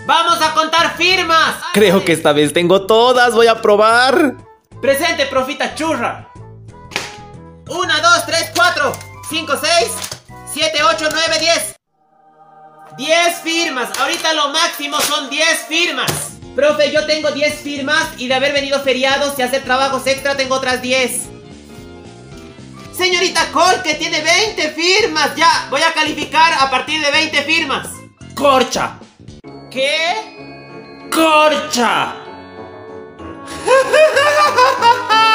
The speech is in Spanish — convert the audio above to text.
¡Vamos a contar firmas! Creo que esta vez tengo todas, voy a probar. Presente, profita churra. 1, 2, 3, 4, 5, 6, 7, 8, 9, 10. 10 firmas. Ahorita lo máximo son 10 firmas. Profe, yo tengo 10 firmas y de haber venido feriados y hacer trabajos extra tengo otras 10. Señorita Col, que tiene 20 firmas. Ya, voy a calificar a partir de 20 firmas. Corcha. ¿Qué? Corcha.